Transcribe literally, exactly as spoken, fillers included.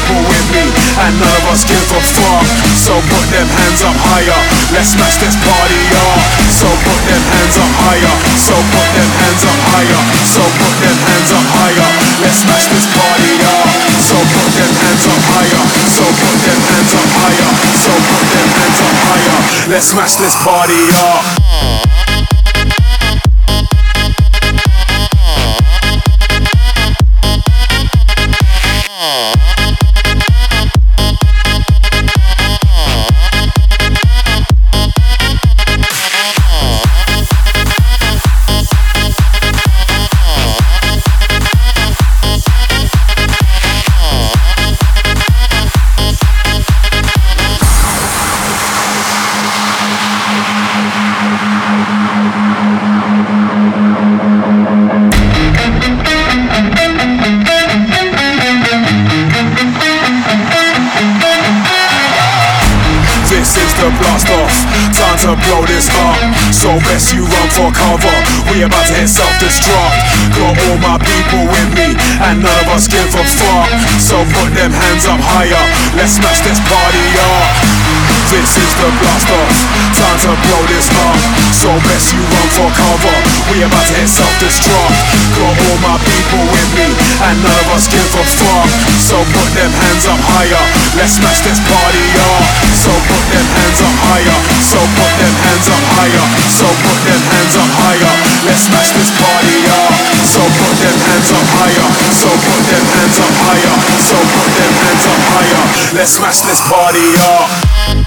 people with me, and none of us give a fuck. So put them hands up higher, let's smash this party up. So put them hands up higher, so put them hands up higher, so put them hands up higher, let's smash this party up. So put them hands up higher, so put them hands up higher, so put them hands up higher, let's smash this party up. This is the blast off, time to blow this up. So best you run for cover, we about to hit self-destruct. Got all my people with me, and none of us give a fuck. So put them hands up higher, let's smash this party up. This is the blast off, time to blow this up. So best you run for cover, we about to hit self-destruct. Got all my people with me, and none of us give a fuck. So put them hands up higher, let's smash this party up. So put them hands up higher, so put them hands up higher, so put them hands up higher, let's smash this party up. So put them hands up higher, so put them hands up higher, so put them hands up higher, let's smash this party up.